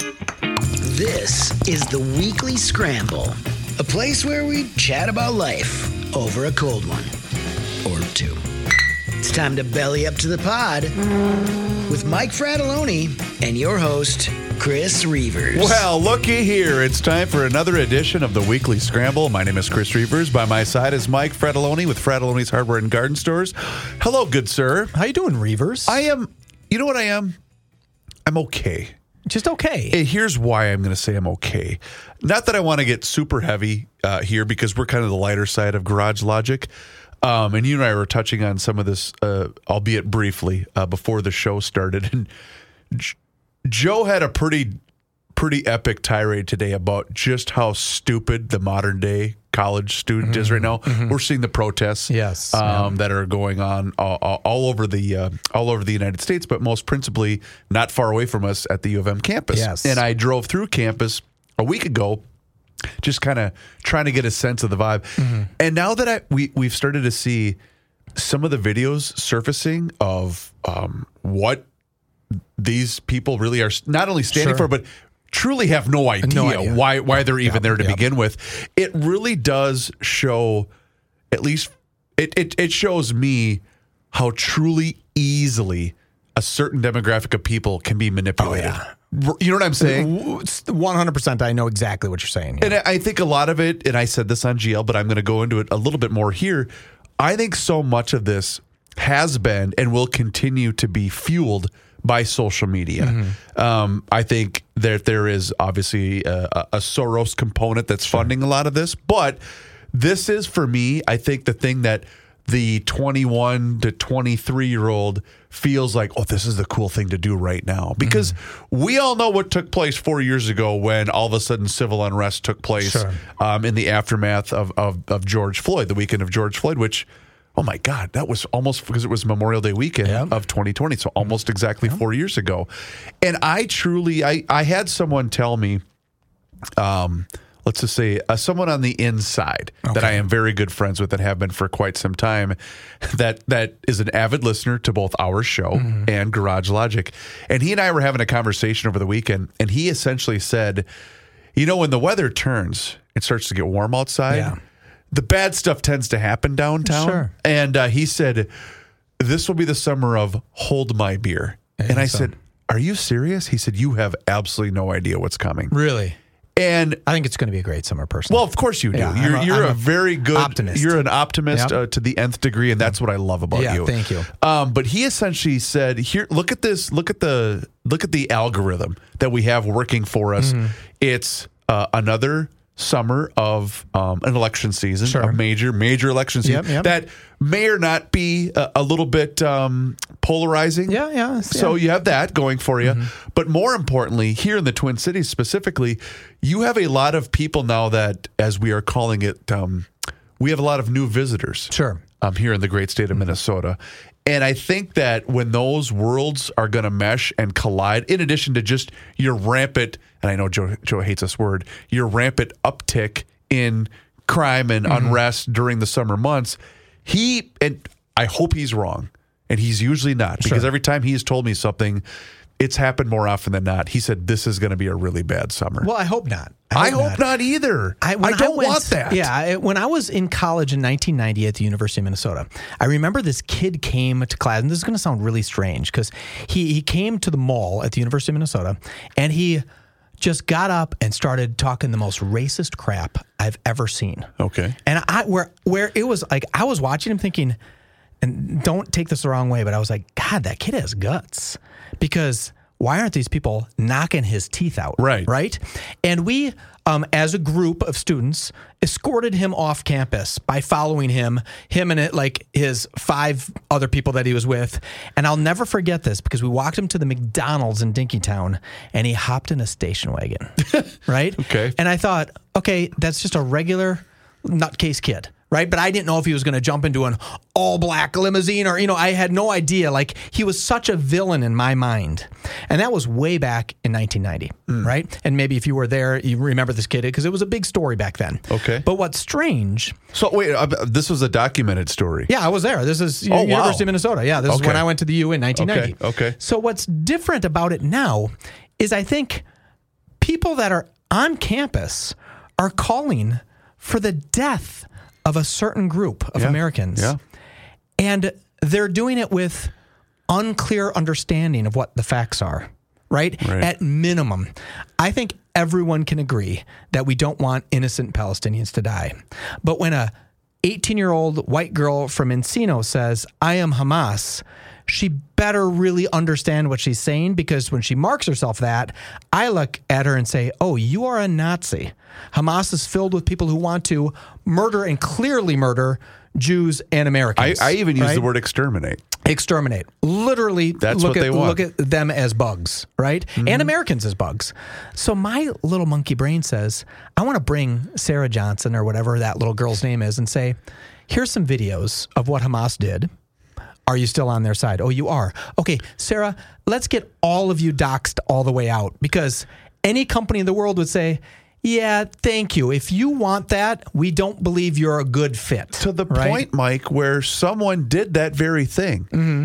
This is the Weekly Scramble, a place where we chat about life over a cold one or two. It's time to belly up to the pod with Mike Fratelloni and your host, Chris Reavers. Well, looky here. It's time for another edition of the Weekly Scramble. My name is Chris Reavers. By my side is Mike Fratelloni with Fratelloni's Hardware and Garden Stores. Hello, good sir. How you doing, Reavers? I am, you know what I am? I'm okay. Just okay. And here's why I'm going to say I'm okay. Not that I want to get super heavy here because we're kind of the lighter side of Garage Logic. And you and I were touching on some of this, albeit briefly, before the show started. And Joe had a pretty epic tirade today about just how stupid the modern day college student is right now. Mm-hmm. We're seeing the protests, that are going on all over the United States, but most principally not far away from us at the U of M campus. Yes. And I drove through campus a week ago, just kind of trying to get a sense of the vibe. Mm-hmm. And now that we've started to see some of the videos surfacing of what these people really are not only standing for, but truly have no idea why they're even there to begin with. It really does show, at least it shows me how truly easily a certain demographic of people can be manipulated. Oh, yeah. You know what I'm saying? 100%. I know exactly what you're saying. Yeah. And I think a lot of it, and I said this on GL, but I'm going to go into it a little bit more here. I think so much of this has been and will continue to be fueled by social media. Mm-hmm. I think that there is obviously a Soros component that's funding a lot of this, but this is, for me, I think the thing that the 21 to 23-year-old feels like, oh, this is the cool thing to do right now. Because we all know what took place 4 years ago when all of a sudden civil unrest took place in the aftermath of George Floyd, the weekend of George Floyd, which, oh my God, that was almost, because it was Memorial Day weekend of 2020, so almost exactly 4 years ago. And I had someone tell me, let's just say someone on the inside that I am very good friends with and have been for quite some time, that is an avid listener to both our show and Garage Logic. And he and I were having a conversation over the weekend, and he essentially said, you know, when the weather turns, it starts to get warm outside, the bad stuff tends to happen downtown. Sure. And he said, this will be the summer of hold my beer. And I said, are you serious? He said, you have absolutely no idea what's coming. Really? And I think it's going to be a great summer, personally. Well, of course you do. Yeah, you're a very good optimist. You're an optimist to the nth degree, and that's what I love about you. Thank you. But he essentially said, "Here, look at this. Look at the algorithm that we have working for us. It's another summer of an election season, a major election season that may or not be a little bit polarizing. So you have that going for you. But more importantly, here in the Twin Cities specifically, you have a lot of people now that, as we are calling it, we have a lot of new visitors. Here in the great state of Minnesota. And I think that when those worlds are going to mesh and collide, in addition to just your rampant, and I know Joe hates this word, your rampant uptick in crime and unrest during the summer months, and I hope he's wrong, and he's usually not, because every time he has told me something, it's happened more often than not. He said, this is going to be a really bad summer. Well, I hope not. I hope not either. I don't want that. Yeah, when I was in college in 1990 at the University of Minnesota, I remember this kid came to class, and this is going to sound really strange, because he came to the mall at the University of Minnesota, and he just got up and started talking the most racist crap I've ever seen. Okay. And where it was like, I was watching him thinking, and don't take this the wrong way, but I was like, God, that kid has guts. Because why aren't these people knocking his teeth out? Right? And we, as a group of students, escorted him off campus by following him and like his 5 other people that he was with. And I'll never forget this, because we walked him to the McDonald's in Dinkytown, and he hopped in a station wagon. Right? Okay. And I thought, okay, that's just a regular nutcase kid. Right. But I didn't know if he was going to jump into an all black limousine or, I had no idea. Like, he was such a villain in my mind. And that was way back in 1990. Right. And maybe if you were there, you remember this kid, because it was a big story back then. Okay. But what's strange. So wait, this was a documented story. Yeah, I was there. This is University of Minnesota. Yeah. This is when I went to the U in 1990. Okay. So what's different about it now is, I think, people that are on campus are calling for the death of a certain group of Americans. Yeah. And they're doing it with unclear understanding of what the facts are, right? At minimum, I think everyone can agree that we don't want innocent Palestinians to die. But when a 18-year-old white girl from Encino says, I am Hamas, she better really understand what she's saying, because when she marks herself that, I look at her and say, oh, you are a Nazi. Hamas is filled with people who want to murder and clearly murder Jews and Americans. I even use the word exterminate. Exterminate. Literally, that's what they want. Look at them as bugs, right? And Americans as bugs. So my little monkey brain says, I want to bring Sarah Johnson or whatever that little girl's name is and say, here's some videos of what Hamas did. Are you still on their side? Oh, you are. Okay, Sarah, let's get all of you doxxed all the way out, because any company in the world would say, yeah, thank you. If you want that, we don't believe you're a good fit. To the point, Mike, where someone did that very thing.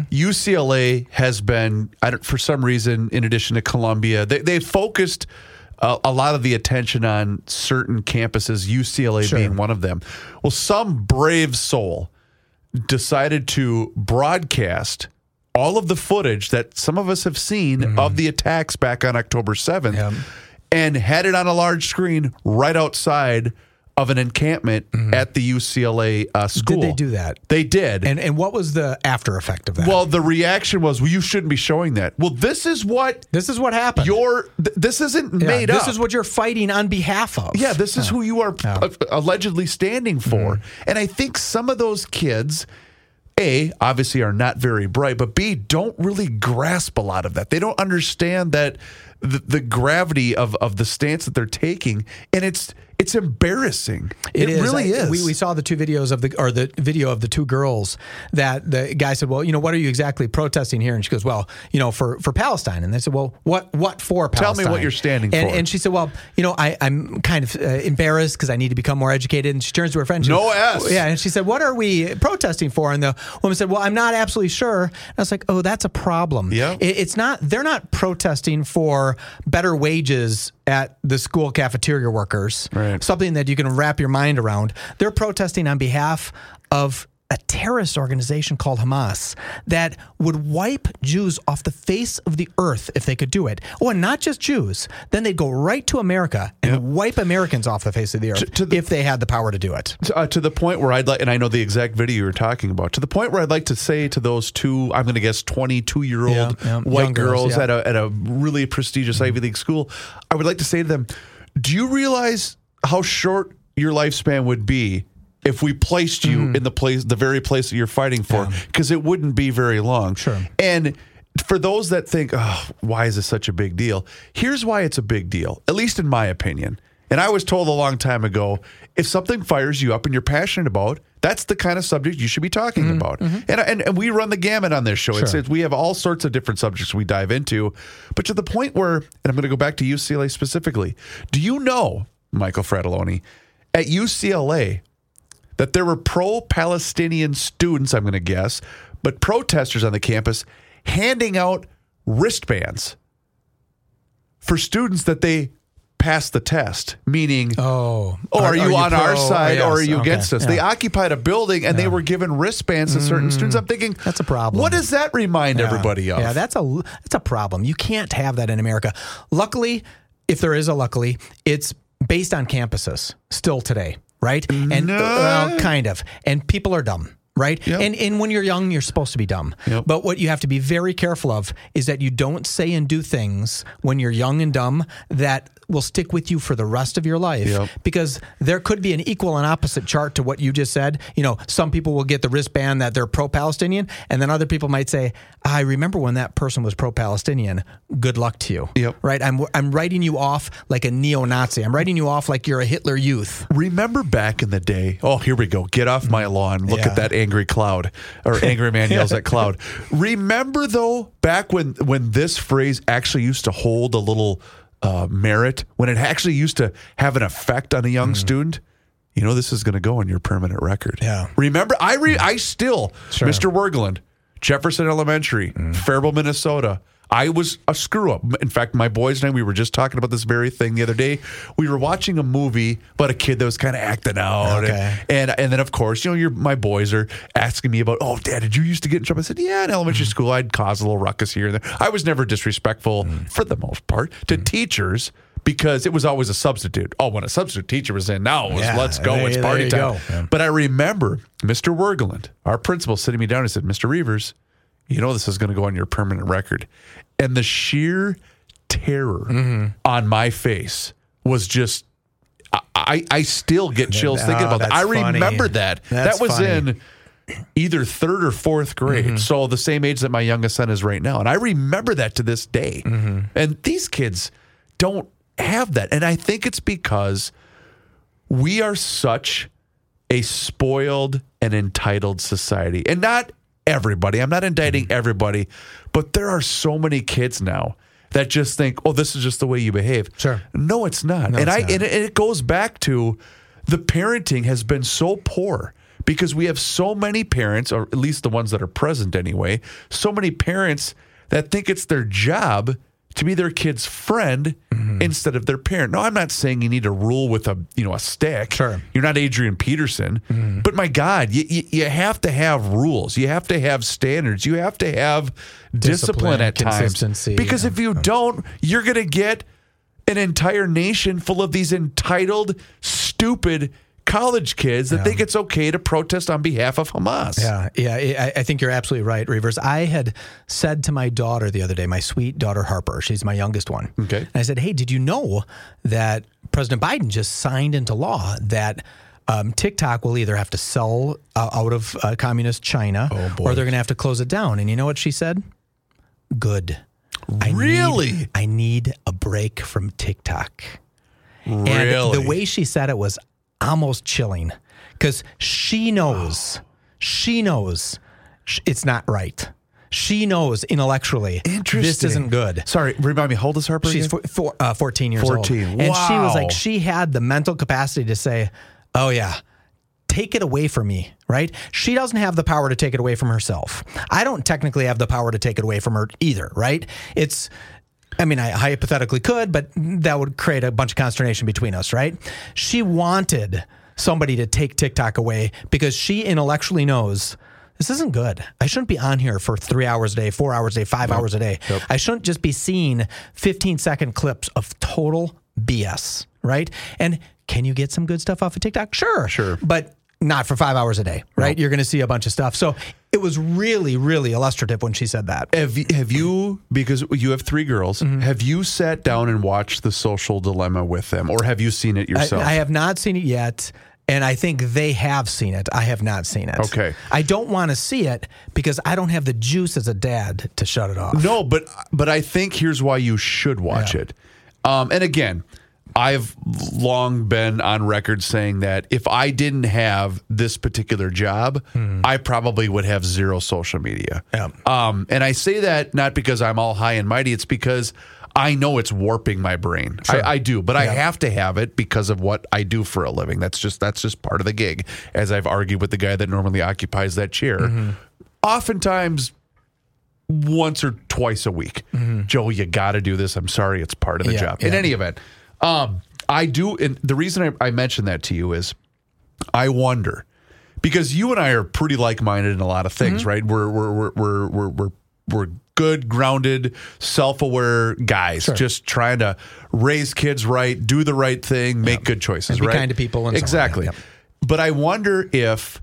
UCLA has been, for some reason, in addition to Columbia, they focused a lot of the attention on certain campuses, UCLA being one of them. Well, some brave soul decided to broadcast all of the footage that some of us have seen of the attacks back on October 7th. And had it on a large screen right outside of an encampment at the UCLA school. Did they do that? They did. And what was the after effect of that? Well, the reaction was, well, you shouldn't be showing that. Well, this is what happened. This isn't made up. This is what you're fighting on behalf of. Yeah, this is who you are allegedly standing for. And I think some of those kids, A, obviously are not very bright, but B, don't really grasp a lot of that. They don't understand that the gravity of the stance that they're taking, and it's embarrassing. It really is. We saw the two videos of the video of the two girls that the guy said, well, what are you exactly protesting here? And she goes, well, for Palestine. And they said, well, what for Palestine? Tell me what you're standing for. And she said, well, I'm kind of embarrassed because I need to become more educated. And she turns to her friend. And she said, what are we protesting for? And the woman said, well, I'm not absolutely sure. And I was like, oh, that's a problem. Yeah. They're not protesting for better wages at the school cafeteria workers, something that you can wrap your mind around. They're protesting on behalf of a terrorist organization called Hamas that would wipe Jews off the face of the earth if they could do it. Oh, and not just Jews. Then they'd go right to America and wipe Americans off the face of the earth if they had the power to do it. To the point where I'd like, and I know the exact video you're talking about, to the point where I'd like to say to those two, I'm going to guess 22-year-old white girls at a really prestigious Ivy League school, I would like to say to them, do you realize how short your lifespan would be if we placed you in the very place that you're fighting for? Because it wouldn't be very long. Sure. And for those that think, oh, why is this such a big deal? Here's why it's a big deal, at least in my opinion. And I was told a long time ago, if something fires you up and you're passionate about, that's the kind of subject you should be talking about. And we run the gamut on this show. Sure. We have all sorts of different subjects we dive into. But to the point where, and I'm going to go back to UCLA specifically, do you know, Michael Fratelloni, at UCLA, that there were pro-Palestinian students, I'm going to guess, but protesters on the campus handing out wristbands for students that they passed the test, meaning, are you on our side or are you against us? They occupied a building and they were given wristbands to certain students. I'm thinking, that's a problem. What does that remind everybody of? Yeah, that's a problem. You can't have that in America. Luckily, if there is a luckily, it's based on campuses still today. Right? And kind of. And people are dumb, right? Yep. And when you're young, you're supposed to be dumb. Yep. But what you have to be very careful of is that you don't say and do things when you're young and dumb that will stick with you for the rest of your life. Yep. Because there could be an equal and opposite chart to what you just said. Some people will get the wristband that they're pro-Palestinian, and then other people might say, I remember when that person was pro-Palestinian. Good luck to you. Yep. Right? I'm writing you off like a neo-Nazi. I'm writing you off like you're a Hitler Youth. Remember back in the day, oh, here we go. Get off my lawn. Look at that angry cloud, or angry man yells at cloud. Remember, though, back when this phrase actually used to hold a little merit, when it actually used to have an effect on a young student? This is going to go on your permanent record. Yeah. Remember, I still, Mr. Wergeland, Jefferson Elementary, Faribault, Minnesota, I was a screw up. In fact, my boys and I, we were just talking about this very thing the other day. We were watching a movie about a kid that was kind of acting out. Okay. And then, of course, my boys are asking me about, oh, Dad, did you used to get in trouble? I said, yeah, in elementary school, I'd cause a little ruckus here and there. I was never disrespectful, for the most part, to teachers because it was always a substitute. Oh, when a substitute teacher was in, now it was, let's go, it's party time. Yeah. But I remember Mr. Wergeland, our principal, sitting me down and said, Mr. Reavers, you know this is going to go on your permanent record. And the sheer terror on my face was just, I still get chills thinking about that. I remember that. That was in either third or fourth grade. So the same age that my youngest son is right now. And I remember that to this day. And these kids don't have that. And I think it's because we are such a spoiled and entitled society. And not everybody. I'm not indicting everybody, but there are so many kids now that just think, oh, this is just the way you behave. Sure. No, it's not. No, and it's not. And it goes back to the parenting has been so poor because we have so many parents, or at least the ones that are present anyway, so many parents that think it's their job to be their kid's friend instead of their parent. No, I'm not saying you need to rule with a stick. Sure. You're not Adrian Peterson. But my God, you have to have rules. You have to have standards. You have to have discipline at times. Consistency. Because if you don't, you're going to get an entire nation full of these entitled, stupid college kids that think it's okay to protest on behalf of Hamas. Yeah. I think you're absolutely right, Reavers. I had said to my daughter the other day, my sweet daughter Harper, she's my youngest one. Okay. And I said, hey, did you know that President Biden just signed into law that TikTok will either have to sell out of communist China or they're going to have to close it down? And you know what she said? Good. Really? I need a break from TikTok. Really? And the way she said it was almost chilling because she knows it's not right. She knows intellectually this isn't good. Sorry, remind me, how old is Harper She's again? 14 years old. 14. And she was like, she had the mental capacity to say, oh yeah, take it away from me, right? She doesn't have the power to take it away from herself. I don't technically have the power to take it away from her either, right? I hypothetically could, but that would create a bunch of consternation between us, right? She wanted somebody to take TikTok away because she intellectually knows this isn't good. I shouldn't be on here for 3 hours a day, 4 hours a day, 5 hours a day. Yep. I shouldn't just be seeing 15-second clips of total BS, right? And can you get some good stuff off of TikTok? Sure. But not for 5 hours a day, right? Nope. You're going to see a bunch of stuff. So it was really, really illustrative when she said that. Have you, because you have 3 girls, have you sat down and watched The Social Dilemma with them, or have you seen it yourself? I have not seen it yet, and I think they have seen it. I have not seen it. Okay. I don't want to see it because I don't have the juice as a dad to shut it off. No, but I think here's why you should watch it. And again, I've long been on record saying that if I didn't have this particular job, I probably would have 0 social media. Yeah. And I say that not because I'm all high and mighty. It's because I know it's warping my brain. Sure. I do, but I have to have it because of what I do for a living. That's just part of the gig. As I've argued with the guy that normally occupies that chair, oftentimes once or twice a week. Joe, you got to do this. I'm sorry, it's part of the job. In any event. I do, and the reason I mentioned that to you is I wonder, because you and I are pretty like-minded in a lot of things, right? We're good, grounded, self-aware guys, just trying to raise kids right, do the right thing, make good choices, and be right? kind to people. And exactly. So on. But I wonder if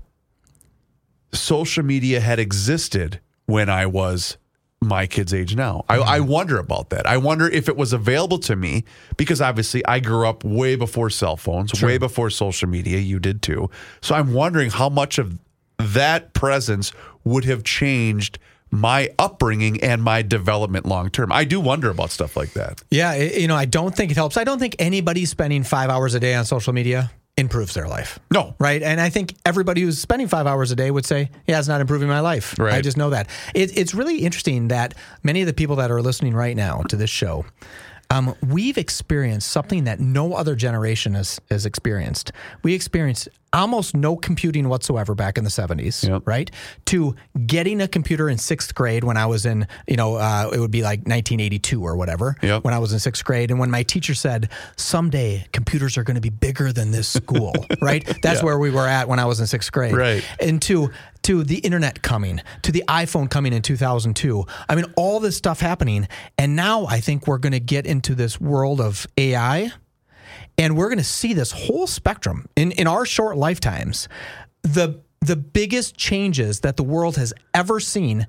social media had existed when I was my kid's age now. I wonder about that. I wonder if it was available to me, because obviously I grew up way before cell phones, way before social media. You did too. So I'm wondering how much of that presence would have changed my upbringing and my development long term. I do wonder about stuff like that. Yeah, I don't think it helps. I don't think anybody spending 5 hours a day on social media improves their life. No. Right? And I think everybody who's spending 5 hours a day would say, yeah, it's not improving my life. Right. I just know that. It's really interesting that many of the people that are listening right now to this show, we've experienced something that no other generation has experienced. We experienced almost no computing whatsoever back in the 70s, right? To getting a computer in 6th grade when I was in, it would be like 1982 or whatever, when I was in 6th grade. And when my teacher said, someday computers are going to be bigger than this school, right? That's where we were at when I was in 6th grade. Right. And to the internet coming, to the iPhone coming in 2002. I mean, all this stuff happening. And now I think we're going to get into this world of AI, and we're going to see this whole spectrum in our short lifetimes. The biggest changes that the world has ever seen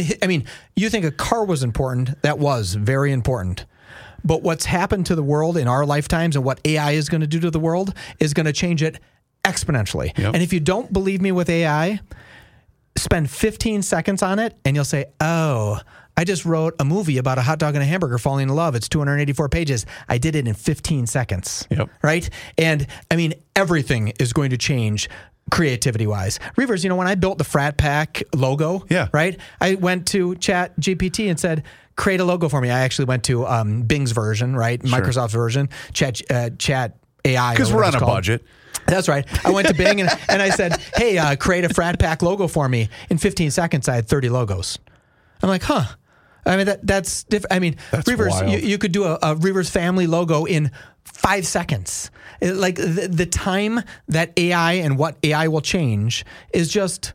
you think a car was important. That was very important. But what's happened to the world in our lifetimes and what AI is going to do to the world is going to change it exponentially. And if you don't believe me with AI, spend 15 seconds on it and you'll say, oh, I just wrote a movie about a hot dog and a hamburger falling in love. It's 284 pages. I did it in 15 seconds, right? And I mean, everything is going to change creativity-wise. Reavers, when I built the Frat Pack logo, right? I went to Chat GPT and said, create a logo for me. I actually went to Bing's version, right? Sure. Microsoft's version, Chat AI. Because we're on a budget. That's right. I went to Bing and I said, hey, create a Frat Pack logo for me. In 15 seconds, I had 30 logos. I'm like, huh. I mean, that's different. I mean, that's Reavers, you could do a Reavers family logo in 5 seconds. Like the time that AI and what AI will change is just,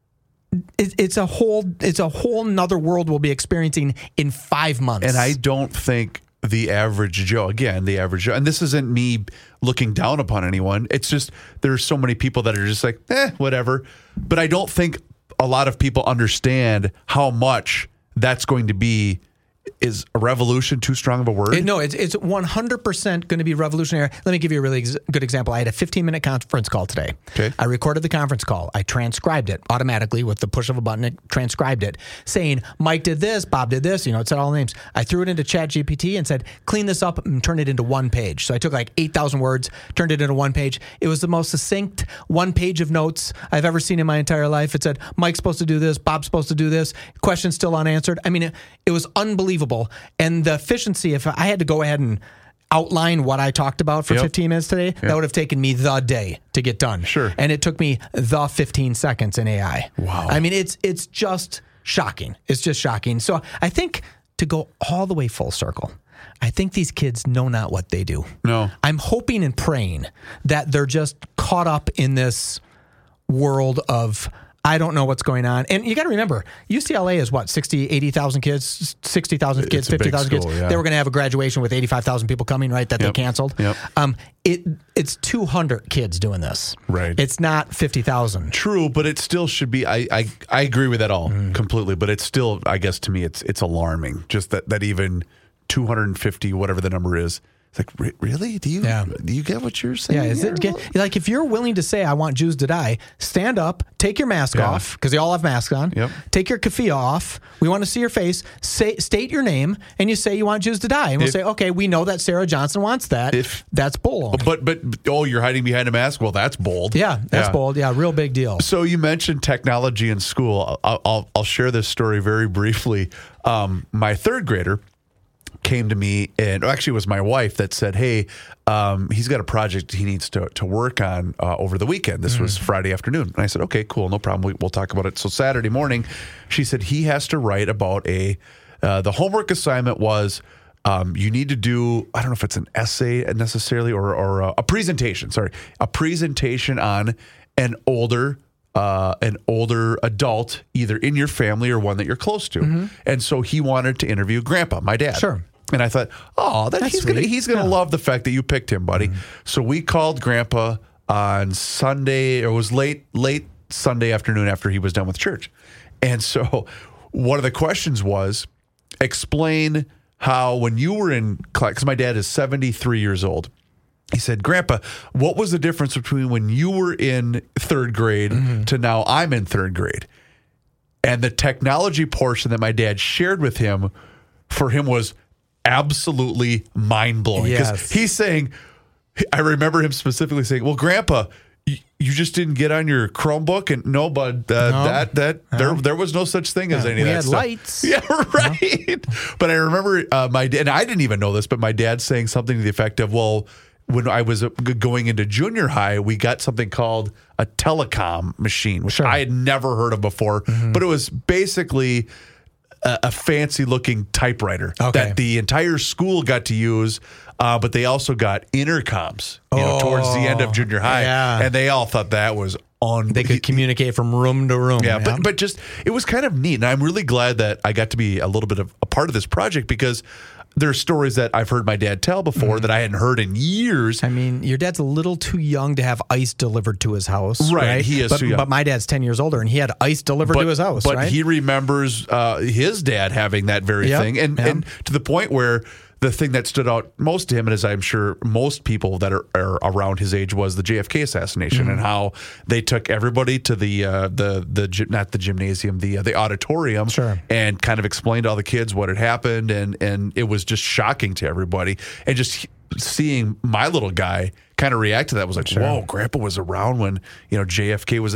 it's a whole nother world we'll be experiencing in 5 months. And I don't think the average Joe, and this isn't me looking down upon anyone. It's just there's so many people that are just like, whatever. But I don't think a lot of people understand how much that's going to be. Is a revolution too strong of a word? No, it's 100% going to be revolutionary. Let me give you a really good example. I had a 15-minute conference call today. Okay. I recorded the conference call. I transcribed it automatically with the push of a button. It transcribed it, saying, Mike did this, Bob did this. It said all the names. I threw it into ChatGPT and said, clean this up and turn it into one page. So I took like 8,000 words, turned it into one page. It was the most succinct one page of notes I've ever seen in my entire life. It said, Mike's supposed to do this, Bob's supposed to do this, questions still unanswered. I mean, it was unbelievable. And the efficiency, if I had to go ahead and outline what I talked about for 15 minutes today, that would have taken me the day to get done. Sure. And it took me the 15 seconds in AI. Wow. I mean, it's just shocking. It's just shocking. So I think to go all the way full circle, I think these kids know not what they do. No. I'm hoping and praying that they're just caught up in this world of I don't know what's going on. And you got to remember, UCLA is what, 60, 80,000 kids, 60,000 kids, 50,000 kids. Yeah. They were going to have a graduation with 85,000 people coming, right, that they canceled. Yep. It's 200 kids doing this. Right. It's not 50,000. True, but it still should be. I agree with that all completely, but it's still, I guess, to me, it's alarming just that even 250, whatever the number is. It's like, really? Do you get what you're saying? Yeah, like if you're willing to say, I want Jews to die, stand up, take your mask off, because they all have masks on. Yep. Take your keffiyeh off. We want to see your face. State your name, and you say you want Jews to die. And we'll say, okay, we know that Sarah Johnson wants that. That's bold. But you're hiding behind a mask? Well, that's bold. Yeah, that's bold. Yeah, real big deal. So you mentioned technology in school. I'll share this story very briefly. My third grader came to me, and actually it was my wife that said, hey, he's got a project he needs to work on over the weekend. This was Friday afternoon. And I said, okay, cool, no problem. We'll talk about it. So Saturday morning, she said he has to write about the homework assignment was you need to do, I don't know if it's an essay necessarily or a presentation, a presentation on an older adult, either in your family or one that you're close to. And so he wanted to interview Grandpa, my dad. Sure. And I thought, he's gonna love the fact that you picked him, buddy. So we called Grandpa on Sunday. It was late Sunday afternoon after he was done with church. And so one of the questions was, explain how when you were in class, because my dad is 73 years old. He said, Grandpa, what was the difference between when you were in third grade to now I'm in third grade? And the technology portion that my dad shared with him, for him, was absolutely mind-blowing. Because he's saying, I remember him specifically saying, well, Grandpa, You just didn't get on your Chromebook, and no, bud. There was no such thing as any of that had stuff. lights. Yeah, right. But I remember my dad, and I didn't even know this, but my dad saying something to the effect of, "Well, when I was going into junior high, we got something called a telecom machine, which I had never heard of before, but it was basically a fancy looking typewriter that the entire school got to use." But they also got intercoms, towards the end of junior high, and they all thought that was They could communicate from room to room. Yeah, but just it was kind of neat, and I'm really glad that I got to be a little bit of a part of this project because there's stories that I've heard my dad tell before that I hadn't heard in years. I mean, your dad's a little too young to have ice delivered to his house, right? He is too young. But my dad's 10 years older, and he had ice delivered to his house, But he remembers his dad having that very thing, and to the point where the thing that stood out most to him, and as I'm sure most people that are around his age, was the JFK assassination and how they took everybody to the not the gymnasium, the auditorium, and kind of explained to all the kids what had happened, and it was just shocking to everybody, and just seeing my little guy kind of react to that was like, whoa, Grandpa was around when JFK was.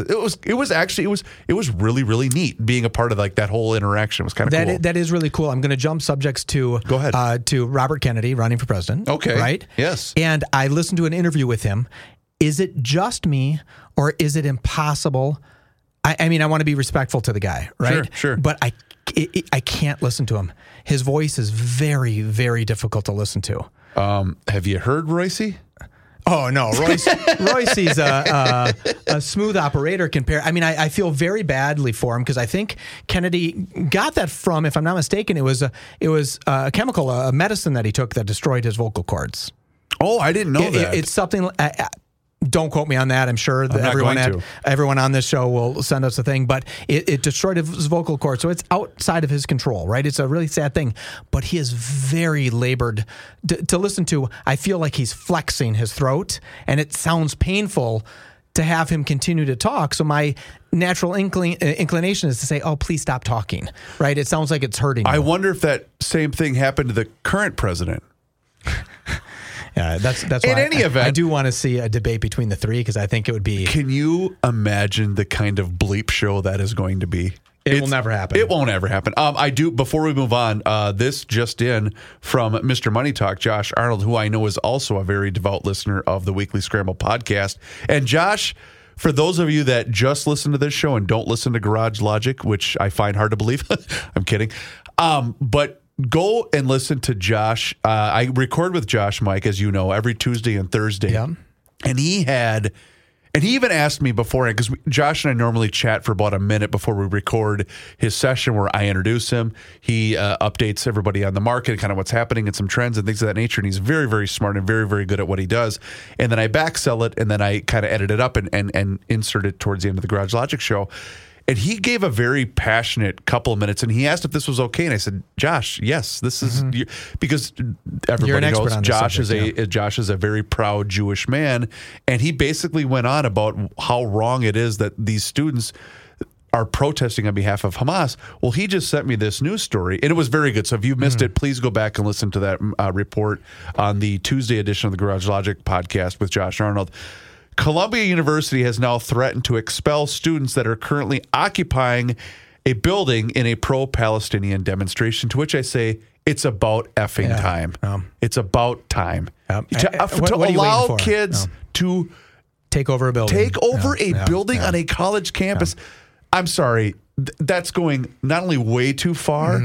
It was really, really neat being a part of like that whole interaction. It was kind of cool. That is really cool. I'm going to jump subjects to go ahead to Robert Kennedy running for president. Okay, right? Yes. And I listened to an interview with him. Is it just me, or is it impossible? I mean, I want to be respectful to the guy, right? Sure. But I can't listen to him. His voice is very, very difficult to listen to. Have you heard Royce? Oh no, Royce's a smooth operator compared. I mean, I feel very badly for him because I think Kennedy got that from, if I'm not mistaken, it was a chemical, a medicine that he took that destroyed his vocal cords. Oh, I didn't know that. It's something. Don't quote me on that. I'm sure that everyone on this show will send us a thing, but it destroyed his vocal cords. So it's outside of his control, right? It's a really sad thing, but he is very labored to listen to. I feel like he's flexing his throat, and it sounds painful to have him continue to talk. So my natural inclination is to say, oh, please stop talking, right? It sounds like it's hurting you. I wonder if that same thing happened to the current president. Yeah, that's why in any event, I do want to see a debate between the three because I think it would be. Can you imagine the kind of bleep show that is going to be? It will never happen. It won't ever happen. I do. Before we move on, this just in from Mr. Money Talk, Josh Arnold, who I know is also a very devout listener of the Weekly Scramble podcast. And Josh, for those of you that just listen to this show and don't listen to Garage Logic, which I find hard to believe, I'm kidding, but go and listen to Josh. I record with Josh, Mike, as you know, every Tuesday and Thursday. Yeah. And he even asked me beforehand, because Josh and I normally chat for about a minute before we record his session where I introduce him. He updates everybody on the market, kind of what's happening and some trends and things of that nature. And he's very, very smart and very, very good at what he does. And then I backsell it, and then I kind of edit it up and insert it towards the end of the Garage Logic show. And he gave a very passionate couple of minutes, and he asked if this was okay. And I said, Josh, yes, this is because everybody knows Josh is a very proud Jewish man, and he basically went on about how wrong it is that these students are protesting on behalf of Hamas. Well, he just sent me this news story, and it was very good. So if you missed it, please go back and listen to that report on the Tuesday edition of the Garage Logic podcast with Josh Arnold. Columbia University has now threatened to expel students that are currently occupying a building in a pro-Palestinian demonstration, to which I say, it's about effing time. It's about time. To allow kids to take over a building. Building on a college campus. I'm sorry. That's going not only way too far.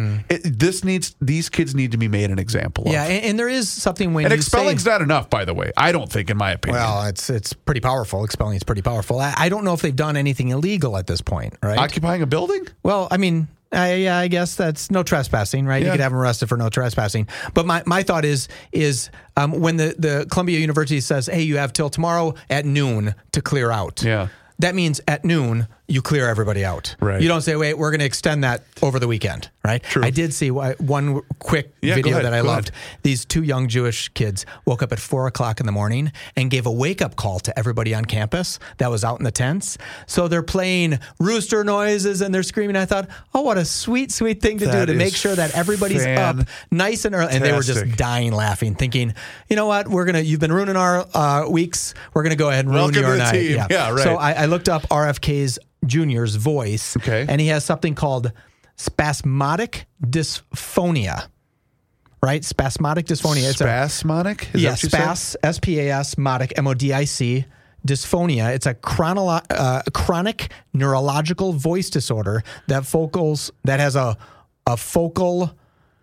These kids need to be made an example of. Yeah, and there is something when and expelling's not enough, by the way. I don't think, in my opinion. Well, it's pretty powerful. Expelling is pretty powerful. I don't know if they've done anything illegal at this point, right? Occupying a building? Well, I mean, I guess that's no trespassing, right? Yeah. You could have them arrested for no trespassing. But my thought is when the Columbia University says, hey, you have till tomorrow at noon to clear out. Yeah. that means at noon, you clear everybody out. Right. You don't say, wait, we're going to extend that over the weekend, right? True. I did see one quick video that I loved. These two young Jewish kids woke up at 4 o'clock in the morning and gave a wake-up call to everybody on campus that was out in the tents. So they're playing rooster noises and they're screaming. I thought, oh, what a sweet, sweet thing to do to make sure that everybody's up nice and early. And they were just dying laughing, thinking, you know what, you've been ruining our weeks. We're going to go ahead and ruin your night. Team. Yeah, right. So I looked up RFK's Jr.'s voice, and he has something called spasmodic dysphonia, right? Spasmodic dysphonia. Spasmodic? Is S-P-A-S, modic, M-O-D-I-C, dysphonia. It's a chronic neurological voice disorder that has a focal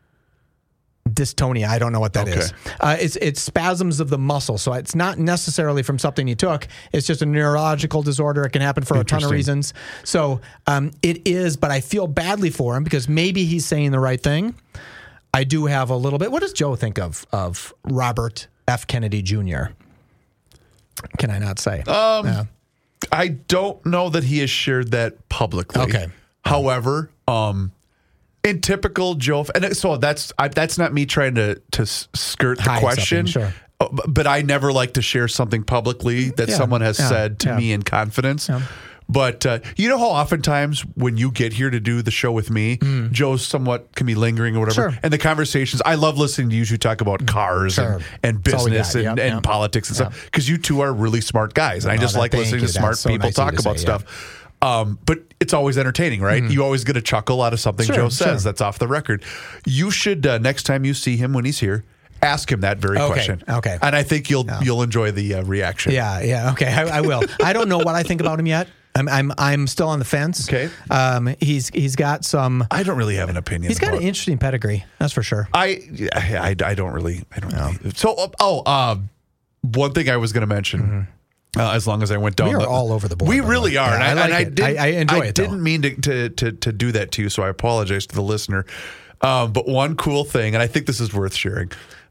dystonia. I don't know what that is. It's spasms of the muscle. So it's not necessarily from something you took. It's just a neurological disorder. It can happen for a ton of reasons. So it is, but I feel badly for him because maybe he's saying the right thing. I do have a little bit. What does Joe think of Robert F. Kennedy Jr.? Can I not say? I don't know that he has shared that publicly. Okay. However, in typical Joe, and so that's not me trying to skirt the question, sure. But I never like to share something publicly that someone has said to me in confidence. Yeah. But you know how oftentimes when you get here to do the show with me, Joe somewhat can be lingering or whatever. Sure. And the conversations, I love listening to you two talk about cars and business and politics and stuff, because you two are really smart guys. And I just like listening to smart people talk about stuff. But it's always entertaining, right? You always get a chuckle out of something Joe says that's off the record. You should, next time you see him when he's here, ask him that very question. Okay. And I think you'll enjoy the reaction. Yeah. Okay. I will. I don't know what I think about him yet. I'm still on the fence. Okay. He's got some. I don't really have an opinion. He's got an interesting pedigree. That's for sure. I don't really. So one thing I was going to mention. As long as I went down, we are all over the board. We really are, and I enjoy it. I didn't mean to do that to you, so I apologize to the listener. But one cool thing, and I think this is worth sharing.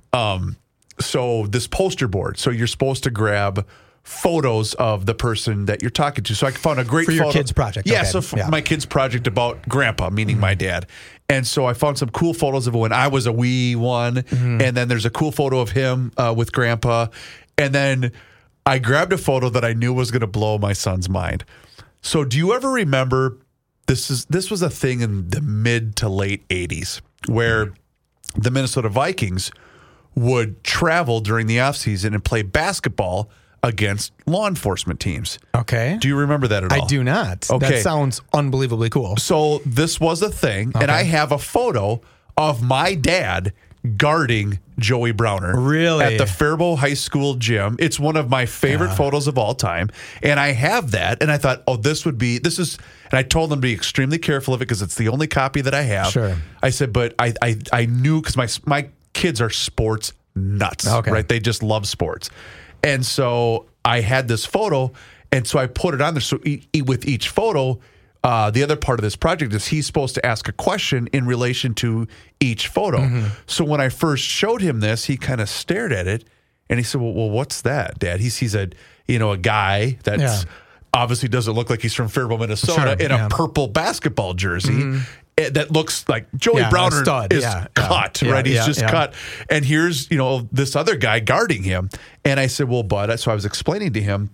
So this poster board. So you're supposed to grab photos of the person that you're talking to. So I found a great photo. For your kid's project. Yeah, so for my kid's project about Grandpa, meaning my dad. And so I found some cool photos of when I was a wee one, and then there's a cool photo of him with Grandpa, and then I grabbed a photo that I knew was going to blow my son's mind. So do you ever remember, this was a thing in the mid to late 80s where the Minnesota Vikings would travel during the offseason and play basketball against law enforcement teams. Okay. Do you remember that at all? I do not. Okay. That sounds unbelievably cool. So this was a thing, and I have a photo of my dad guarding Joey Browner. Really? At the Faribault High School gym. It's one of my favorite photos of all time. And I have that. And I thought, and I told them to be extremely careful of it because it's the only copy that I have. Sure. I said, but I knew, because my kids are sports nuts, right? They just love sports. And so I had this photo, and so I put it on there. So with each photo, the other part of this project is he's supposed to ask a question in relation to each photo. So when I first showed him this, he kind of stared at it, and he said, "Well, what's that, Dad?" He sees a guy that's obviously doesn't look like he's from Faribault, Minnesota, in a purple basketball jersey. That looks like Joey Browner is cut, right? He's just cut. And here's, this other guy guarding him. And I said, well, bud, so I was explaining to him,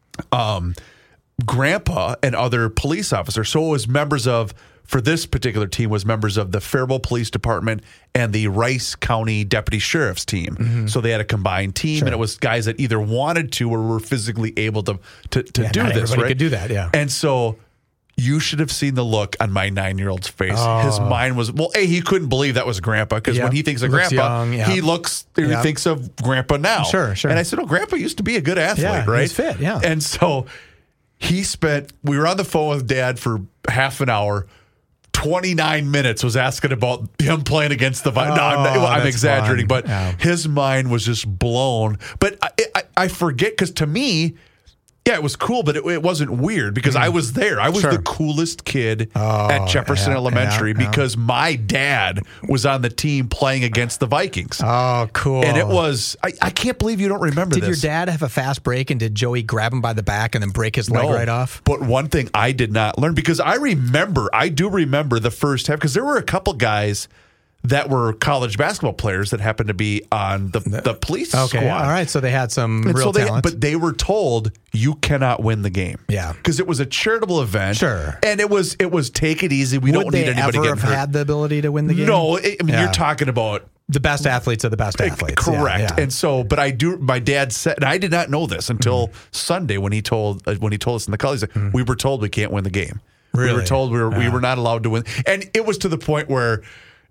Grandpa and other police officers. So it was for this particular team, was members of the Faribault Police Department and the Rice County Deputy Sheriff's team. So they had a combined team, and it was guys that either wanted to or were physically able to do this, everybody right? could do that, yeah. And so you should have seen the look on my 9-year-old's face. His mind was, he couldn't believe that was Grandpa, because when he thinks of Grandpa, he thinks of Grandpa now. Sure. And I said, Grandpa used to be a good athlete, right? He's fit, yeah. And so we were on the phone with Dad for half an hour. 29 minutes was asking about him playing against the Vikings. I'm exaggerating, but his mind was just blown. But I forget, because to me, Yeah, it was cool, but it wasn't weird because I was there. I was the coolest kid at Jefferson Elementary because my dad was on the team playing against the Vikings. Oh, cool. And it was, I can't believe you don't remember this. Did your dad have a fast break, and did Joey grab him by the back and then break his leg right off? But one thing I did not learn, because I do remember the first half, because there were a couple guys that were college basketball players that happened to be on the police squad. All right. So they had some real talent. But they were told, you cannot win the game. Yeah. Because it was a charitable event. Sure. And it was take it easy. We don't need anybody getting hurt. Would they ever have had the ability to win the game? No. You're talking about the best athletes of the best athletes. Correct. And so, but my dad said, and I did not know this until Sunday when he told us in the call, he's like, we were told we can't win the game. Really? We were told we were not allowed to win. And it was to the point where,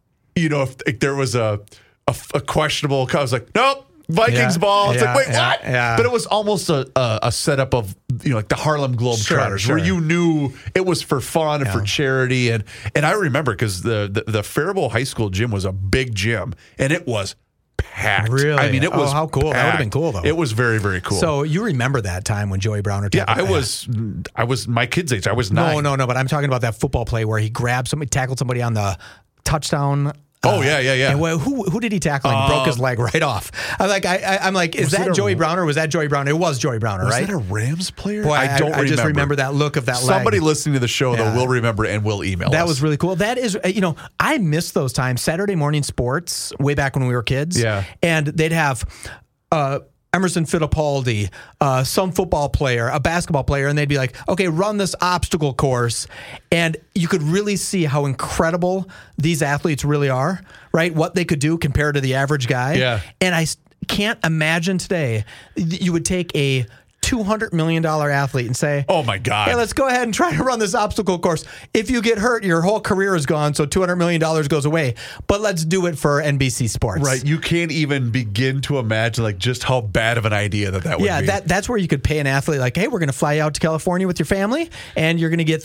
if there was a questionable call, I was like, nope, Vikings ball. It's like, wait, what? Yeah. But it was almost a setup of, like the Harlem Globetrotters, where you knew it was for fun and for charity. And I remember because the Faribault High School gym was a big gym, and it was packed. Really? I mean, it was how cool. Packed. That would have been cool, though. It was very, very cool. So you remember that time when Joey Browner tackled? Yeah, I was my kid's age. I was 9. No, but I'm talking about that football play where he tackled somebody on the touchdown. Yeah. And who did he tackle and broke his leg right off? I'm like, is that Joey Browner? Was that Joey Browner? It was Joey Browner, right? Was that a Rams player? Boy, I don't remember. I just remember that look of that leg. Somebody listening to the show, though, will remember and will email us. That was really cool. That is, I miss those times. Saturday morning sports, way back when we were kids. Yeah. And they'd have Emerson Fittipaldi, some football player, a basketball player, and they'd be like, okay, run this obstacle course. And you could really see how incredible these athletes really are, right? What they could do compared to the average guy. Yeah. And I can't imagine today you would take a $200 million athlete and say, oh my God, hey, let's go ahead and try to run this obstacle course. If you get hurt, your whole career is gone, so $200 million goes away. But let's do it for NBC Sports. Right. You can't even begin to imagine like just how bad of an idea that would be. Yeah, that's where you could pay an athlete like, hey, we're going to fly you out to California with your family, and you're going to get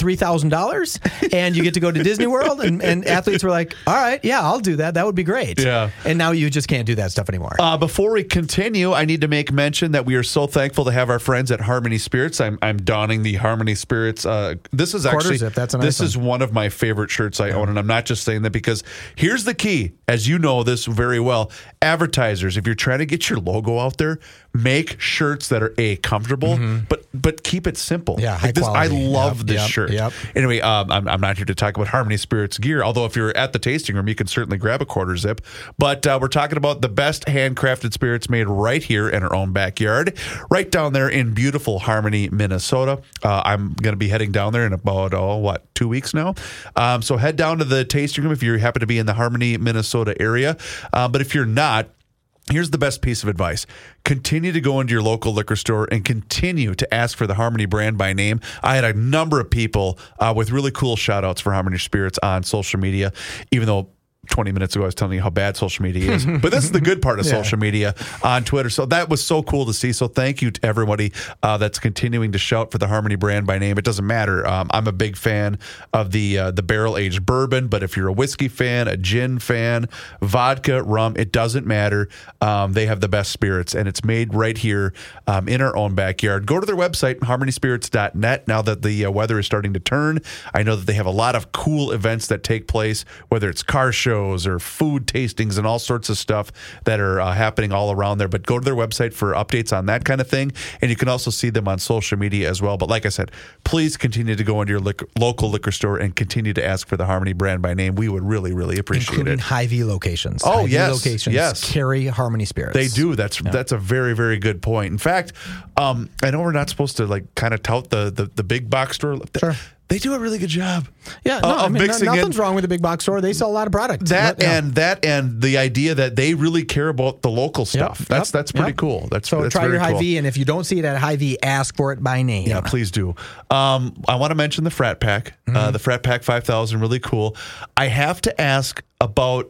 $3,000, and you get to go to Disney World. And athletes were like, all right, yeah, I'll do that. That would be great. Yeah. And now you just can't do that stuff anymore. Before we continue, I need to make mention that we are so thankful to have our friends at Harmony Spirits. I'm donning the Harmony Spirits. This is actually this is one of my favorite shirts I own, and I'm not just saying that because here's the key. As you know this very well, advertisers, if you're trying to get your logo out there, make shirts that are comfortable, but keep it simple. Yeah, high I quality. love this shirt. Yep. Anyway, I'm not here to talk about Harmony Spirits gear, although if you're at the tasting room, you can certainly grab a quarter zip. But we're talking about the best handcrafted spirits made right here in our own backyard, right down there in beautiful Harmony, Minnesota. I'm going to be heading down there in about, 2 weeks now. So head down to the tasting room if you happen to be in the Harmony, Minnesota area. But if you're not, here's the best piece of advice. Continue to go into your local liquor store and continue to ask for the Harmony brand by name. I had a number of people with really cool shout outs for Harmony Spirits on social media, even though 20 minutes ago I was telling you how bad social media is. But this is the good part of social media on Twitter. So that was so cool to see. So thank you to everybody that's continuing to shout for the Harmony brand by name. It doesn't matter. I'm a big fan of the barrel-aged bourbon, but if you're a whiskey fan, a gin fan, vodka, rum, it doesn't matter. They have the best spirits, and it's made right here in our own backyard. Go to their website, harmonyspirits.net. Now that the weather is starting to turn, I know that they have a lot of cool events that take place, whether it's car shows or food tastings and all sorts of stuff that are happening all around there. But go to their website for updates on that kind of thing. And you can also see them on social media as well. But like I said, please continue to go into your local liquor store and continue to ask for the Harmony brand by name. We would really, really appreciate Including it. Hy-Vee locations. Oh, Hy-Vee yes. locations carry Harmony Spirits. They do. That's a very, very good point. In fact, I know we're not supposed to like kind of tout the big box store. Sure. They do a really good job. Yeah, nothing's wrong with the big box store. They sell a lot of product. And the idea that they really care about the local stuff. That's pretty cool. That's try your Hy-Vee, and if you don't see it at Hy-Vee, ask for it by name. Yeah, please do. I want to mention the Frat Pack. The Frat Pack 5000, really cool. I have to ask about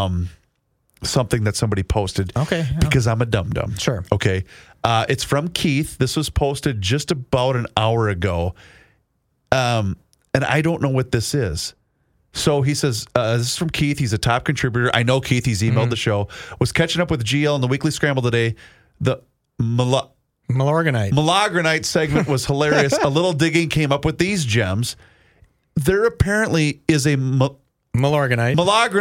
something that somebody posted. Okay. Yeah. Because I'm a dum-dum. Sure. Okay. It's from Keith. This was posted just about an hour ago. And I don't know what this is. So he says, this is from Keith. He's a top contributor. I know Keith. He's emailed the show. Was catching up with GL in the Weekly Scramble today. The Milagranite segment was hilarious. A little digging came up with these gems. There apparently is a Milorganite.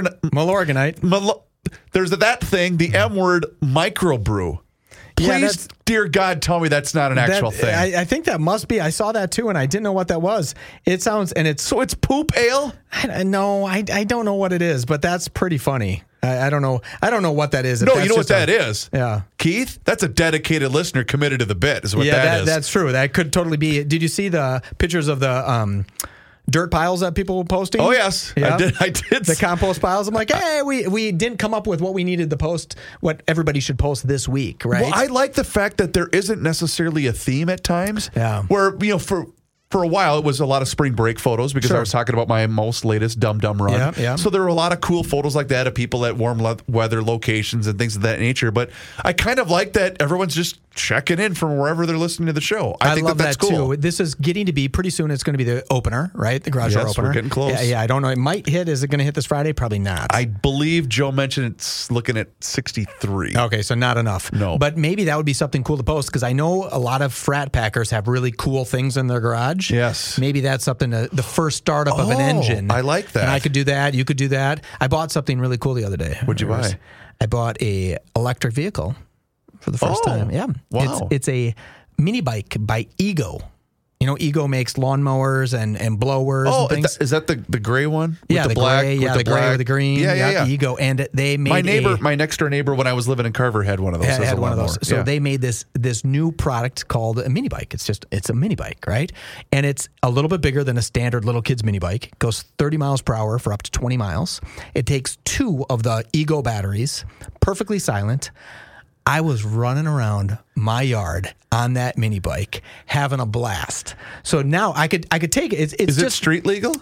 There's that thing, the M word, microbrew. Please, dear God, tell me that's not an actual thing. I think that must be. I saw that too, and I didn't know what that was. It sounds, and it's so it's poop ale. No, I don't know what it is, but that's pretty funny. I don't know. I don't know what that is. No, you know what that is? Yeah, Keith, that's a dedicated listener committed to the bit. Is what that is. That's true. That could totally be. Did you see the pictures of the dirt piles that people were posting? Oh, yes. Yeah. I did. The compost piles. I'm like, hey, we didn't come up with what we needed to post, what everybody should post this week, right? Well, I like the fact that there isn't necessarily a theme at times. Yeah. Where, for a while, it was a lot of spring break photos because I was talking about my most latest Dum Dum run. Yeah, yeah. So there were a lot of cool photos like that of people at warm weather locations and things of that nature. But I kind of like that everyone's just checking in from wherever they're listening to the show. I think love that's that cool. too. This is getting to be pretty soon. It's going to be the opener, right? The garage door opener. We're getting close. Yeah, I don't know. It might hit. Is it going to hit this Friday? Probably not. I believe Joe mentioned it's looking at 63. Okay, so not enough. No. But maybe that would be something cool to post because I know a lot of frat packers have really cool things in their garage. Yes. Maybe that's something, the first startup of an engine. I like that. And I could do that. You could do that. I bought something really cool the other day. What'd you buy? I bought a electric vehicle for the first time. Yeah. Wow. It's a mini bike by Ego. You know, Ego makes lawnmowers and blowers and things. Is that the gray one? Yeah, the black, gray, with the gray with the green. Yeah. Ego. And they made my next door neighbor when I was living in Carver had one of those. Had one of those. So they made this new product called a mini bike. It's a mini bike, right? And it's a little bit bigger than a standard little kid's mini bike. It goes 30 miles per hour for up to 20 miles. It takes 2 of the Ego batteries, perfectly silent. I was running around my yard on that mini bike, having a blast. So now I could take it. Is it street legal?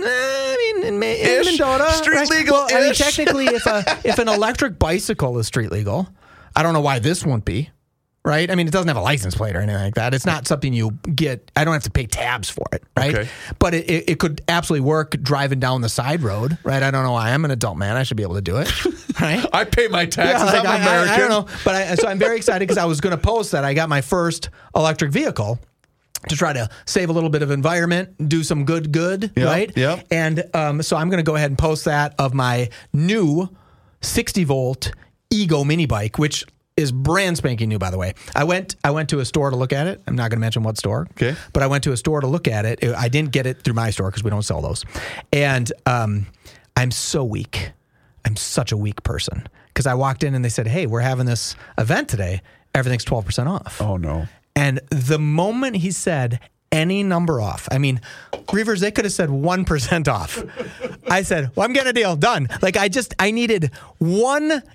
I mean, in Mendota, street legal. Well, I mean, technically, if an electric bicycle is street legal, I don't know why this won't be. Right? I mean, it doesn't have a license plate or anything like that. It's not something you get. I don't have to pay tabs for it, right? Okay. But it could absolutely work driving down the side road, right? I don't know why. I'm an adult man. I should be able to do it, right? I pay my taxes. Yeah, I'm American. I don't know. But so I'm very excited because I was going to post that I got my first electric vehicle to try to save a little bit of environment, do some good, right? Yeah. And so I'm going to go ahead and post that of my new 60-volt Ego mini bike, which is brand spanking new, by the way. I went to a store to look at it. I'm not going to mention what store. Okay. But I went to a store to look at it. I didn't get it through my store because we don't sell those. And I'm so weak. I'm such a weak person because I walked in and they said, "Hey, we're having this event today. Everything's 12% off." Oh no! And the moment he said any number off, I mean, Reavers, they could have said 1% off. I said, "Well, I'm getting a deal done." Like I needed 1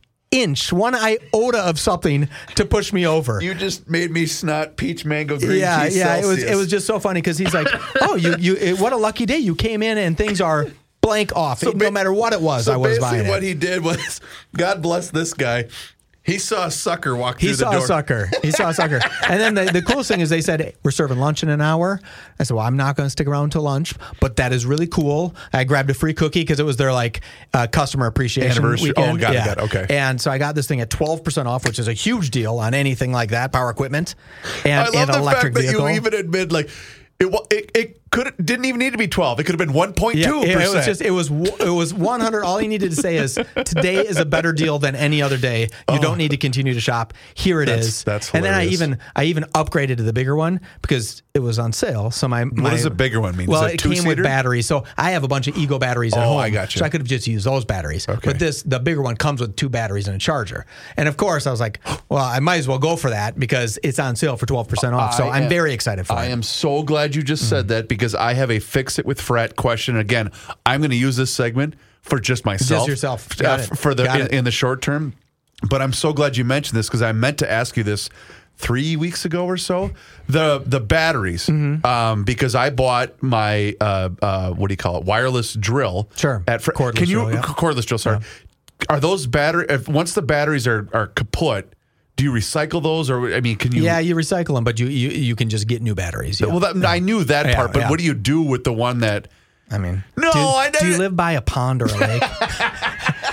iota of something to push me over. You just made me snot peach mango green tea Celsius. It was just so funny because he's like, "Oh, you what a lucky day! You came in and things are blank off. So no matter what it was, I was buying it." So basically, what he did was, God bless this guy. He saw a sucker walk through the door. He saw a sucker. And then the coolest thing is they said, "Hey, we're serving lunch in an hour." I said, "Well, I'm not going to stick around until lunch, but that is really cool." I grabbed a free cookie because it was their customer appreciation anniversary weekend. Oh, got it. Okay. And so I got this thing at 12% off, which is a huge deal on anything like that, power equipment and I love an the electric fact vehicle. that you even admit it didn't even need to be 12. It could have been 1.2%. It was 100. All you needed to say is today is a better deal than any other day. You don't need to continue to shop. Here it is. That's and hilarious. then I even upgraded to the bigger one because it was on sale. So what does a bigger one mean? Well, is it came with batteries. So I have a bunch of Ego batteries at home. I got you. So I could have just used those batteries. Okay. But the bigger one comes with 2 batteries and a charger. And of course, I was like, well, I might as well go for that because it's on sale for 12% off. So I'm very excited for it. I am so glad you just said that because I have a fix it with Frat question. Again, I'm going to use this segment for just myself. Just yourself. In the short term. But I'm so glad you mentioned this because I meant to ask you this 3 weeks ago or so. The batteries, because I bought my what do you call it? Wireless drill. Sure. Cordless drill? Sorry. Yeah. Are those once the batteries are kaput? Do you recycle those, or I mean, can you? Yeah, you recycle them, but you can just get new batteries. Yeah. Well, I knew that part, but what do you do with the one that? I mean, no, do you live by a pond or a lake?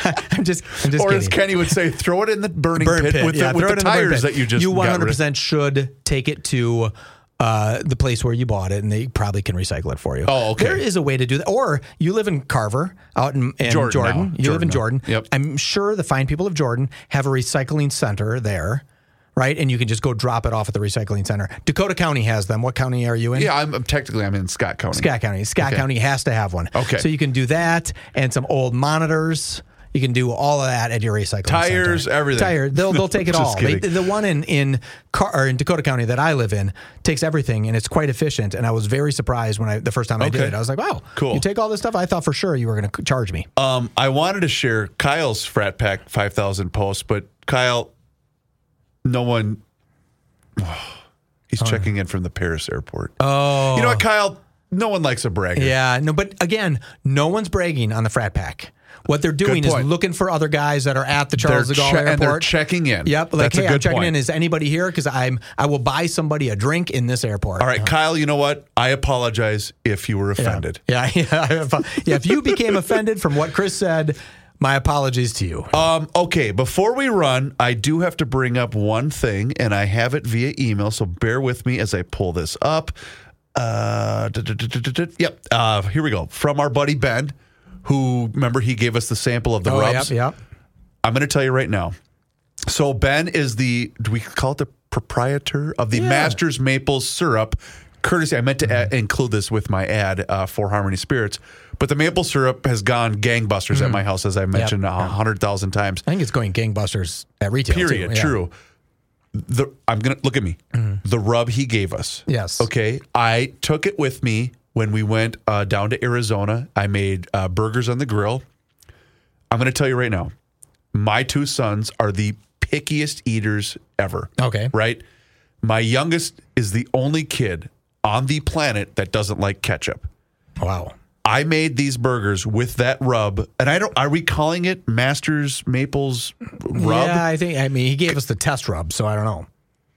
I'm just or kidding. as Kenny would say, throw it in the burn pit with the tires that you just You 100% should take it to the place where you bought it, and they probably can recycle it for you. Oh, okay. There is a way to do that. Or you live in Carver, out in Jordan. You live in Jordan. Yep. I'm sure the fine people of Jordan have a recycling center there, right? And you can just go drop it off at the recycling center. Dakota County has them. What county are you in? Yeah, I'm in Scott County. Scott County. Scott County has to have one. Okay. So you can do that, and some old monitors. You can do all of that at your recycling Tires, center. everything. They'll take it all. Kidding. The one in Dakota County that I live in takes everything, and it's quite efficient. And I was very surprised when the first time I did it. I was like, wow, cool. You take all this stuff? I thought for sure you were going to charge me. I wanted to share Kyle's Frat Pack 5,000 post, but Kyle, no one. He's checking in from the Paris airport. Oh. You know what, Kyle? No one likes a bragger. Yeah, no, but again, no one's bragging on the Frat Pack. What they're doing is looking for other guys that are at the Charles de Gaulle airport. And they're checking in. Yep. Like, That's hey, a good I'm checking point. in. Is anybody here? Because I will buy somebody a drink in this airport. All right, Kyle, you know what? I apologize if you were offended. Yeah. If you became offended from what Chris said, my apologies to you. Okay, before we run, I do have to bring up one thing, and I have it via email, so bear with me as I pull this up. Yep. Here we go. From our buddy Ben, who, remember, he gave us the sample of the rubs. Yep. I'm going to tell you right now. So Ben is do we call it the proprietor of the Masters Maple Syrup? Courtesy, I meant to include this with my ad for Harmony Spirits, but the maple syrup has gone gangbusters at my house, as I mentioned 100,000 times. I think it's going gangbusters at retail. Period. Too. True. I'm gonna look at me. The rub he gave us. Yes. Okay. I took it with me when we went down to Arizona. I made burgers on the grill. I'm going to tell you right now, my two sons are the pickiest eaters ever. Okay. Right? My youngest is the only kid on the planet that doesn't like ketchup. Wow. I made these burgers with that rub, and are we calling it Masters Maples rub? Yeah, I mean, he gave us the test rub, so I don't know.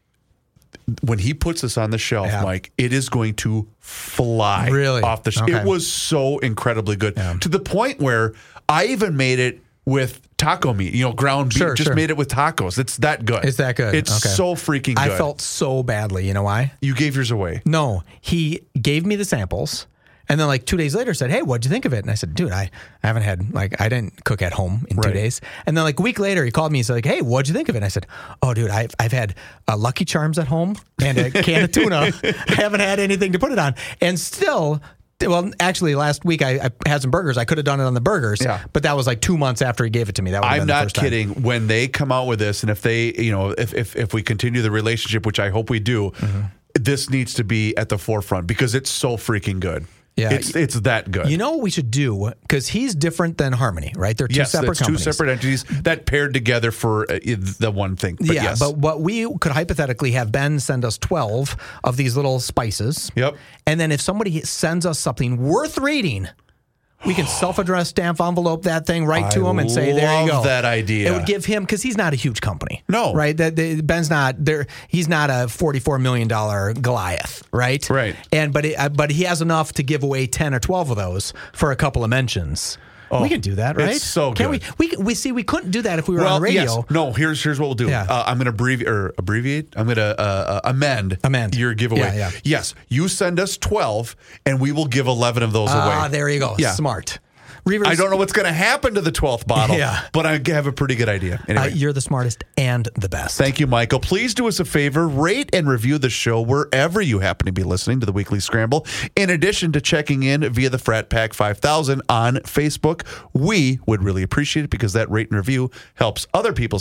When he puts this on the shelf, Mike, it is going to fly off the shelf. Okay. It was so incredibly good to the point where I even made it with taco meat, ground beef. Made it with tacos. It's that good. It's that good. It's so freaking good. I felt so badly. You know why? You gave yours away. No, he gave me the samples. And then like 2 days later said, hey, what'd you think of it? And I said, dude, I haven't had, I didn't cook at home in 2 days. And then like a week later, he called me and said like, hey, what'd you think of it? And I said, oh, dude, I've had Lucky Charms at home and a can of tuna. I haven't had anything to put it on. And still, well, actually last week I had some burgers. I could have done it on the burgers, but that was like 2 months after he gave it to me. That I'm not kidding. When they come out with this, and if they, if we continue the relationship, which I hope we do, this needs to be at the forefront because it's so freaking good. Yeah, it's that good. You know what we should do? Because he's different than Harmony, right? They're two separate companies. Two separate entities that paired together for the one thing. But but what we could hypothetically have Ben send us 12 of these little spices. Yep. And then if somebody sends us something worth reading, we can self-addressed stamp envelope that thing right to him and say, there you go. I love that idea. It would give him, because he's not a huge company. No. Right? Ben's not there. He's not a $44 million Goliath, right? Right. But he has enough to give away 10 or 12 of those for a couple of mentions. Oh, we can do that, right? It's so good. Can't we see we couldn't do that if we were on the radio. Yes. No, here's what we'll do. Yeah. I'm going to abbreviate. I'm going to amend your giveaway. Yeah. Yes, you send us 12, and we will give 11 of those away. Ah, there you go. Yeah. Smart. I don't know what's going to happen to the 12th bottle, but I have a pretty good idea. Anyway. You're the smartest and the best. Thank you, Michael. Please do us a favor, rate and review the show wherever you happen to be listening to the Weekly Scramble. In addition to checking in via the Frat Pack 5000 on Facebook, we would really appreciate it because that rate and review helps other people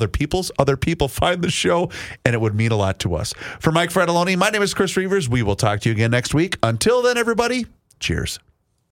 find the show, and it would mean a lot to us. For Mike Fratelloni, my name is Chris Reavers. We will talk to you again next week. Until then, everybody, cheers.